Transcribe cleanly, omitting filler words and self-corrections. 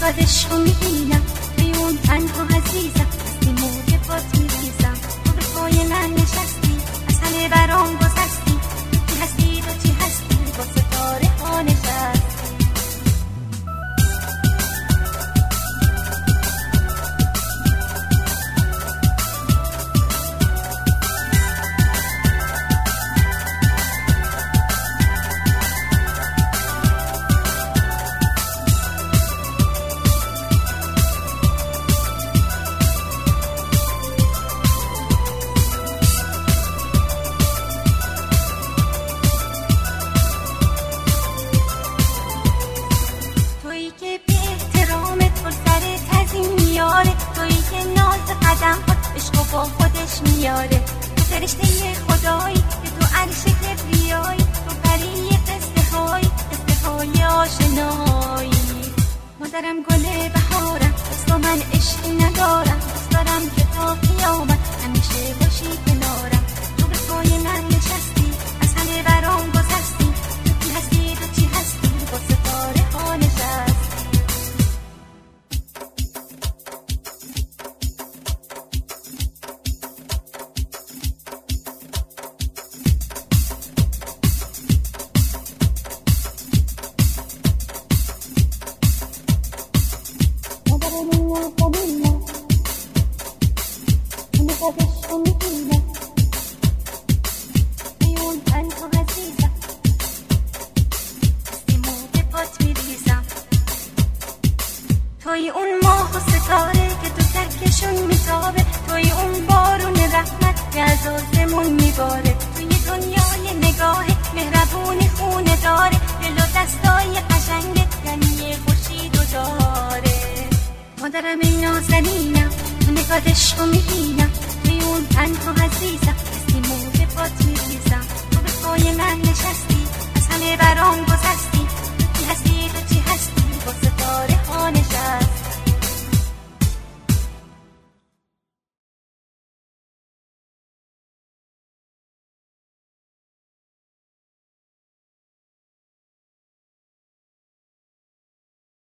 نگاهش رو میبینم توی اون تنها عزیزم دستی موی پات میریزم تو به پای من نشستی از همه برام گذشتی چی هستی تو چی هستی با ستاره ها نشستی با خودش میاره تو فرشته خدایی که تو عرش کبریایی تو پری قصه های آشنایی مادرم گل بهارم بس تو من عشقی ندارم دوست دارم که تا قیامت همیشه باشی کنارم تو به پای من نشستی از همه برام گذشتی تو کی هستی تو چی هستی با ستاره ها نشستی توی اون ماه و ستاره که تو تکشون میتابه توی اون بارون رحمت که از آسمون میباره توی دنیای نگاه مهربون خونه داره دل و دستای قشنگه یعنی خورشید و داره مادرم ای نازنینم تو نگاهش رو میبینم توی اون تنها عزیزم